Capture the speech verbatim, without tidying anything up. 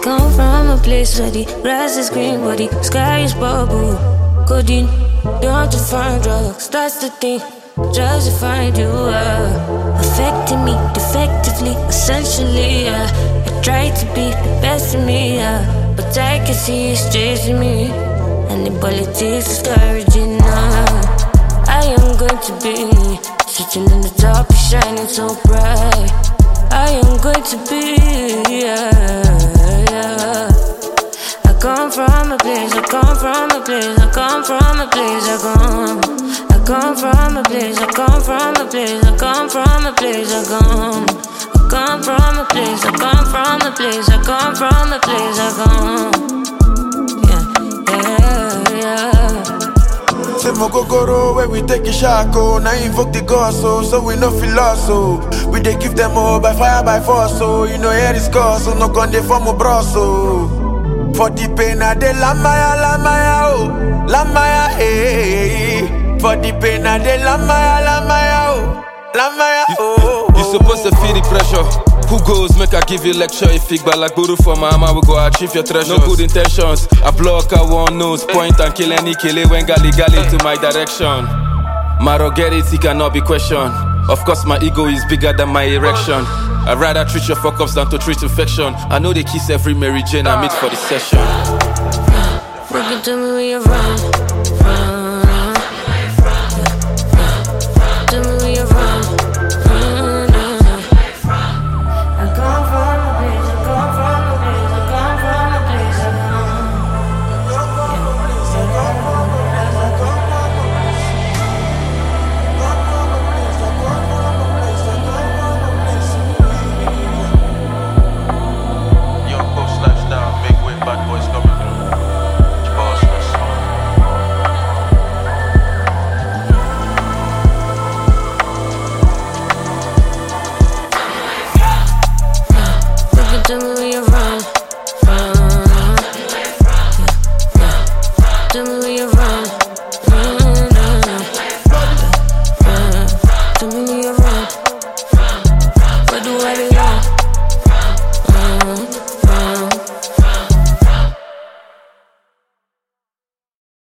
come from a place where the grass is green, but the sky is purple. Codeine, don't you find drugs, that's the thing. Just to find you are affecting me defectively, essentially. Uh, I try to be the best of me, uh, but I can see it's chasing me, and the politics is discouraging. Uh, I am going to be sitting in the top, shining so bright. I am going to be, yeah, yeah. I come from a place, I come from a place, I come from a place, I come. I come from a place, I come from a place, I come from a place, I come. I come from a place, I come from a place, I come from a place, I come. Yeah, yeah, yeah. Say mo kokoro where we take a shako. Now invoke the gods, so, so we no feel lost, so we dey give them all by fire, by force, so you know here is cause, so no gun dey form a bro, so for the pain I dey lamaya, lamaya, oh, lamaya, hey. For the pain I dey lamaya, lamaya, oh, lamaya, oh. You, you supposed to feel the pressure. Who goes, make I give you lecture. If you like Buru for my mama, we go achieve your treasures. No good intentions. I block, I want nose, point and kill any kill it when gali gali to my direction. My ruggedity cannot be questioned. Of course, my ego is bigger than my erection. I'd rather treat your fuck ups than to treat infection. I know they kiss every Mary Jane I meet for the session. Fucking tell me where you're from.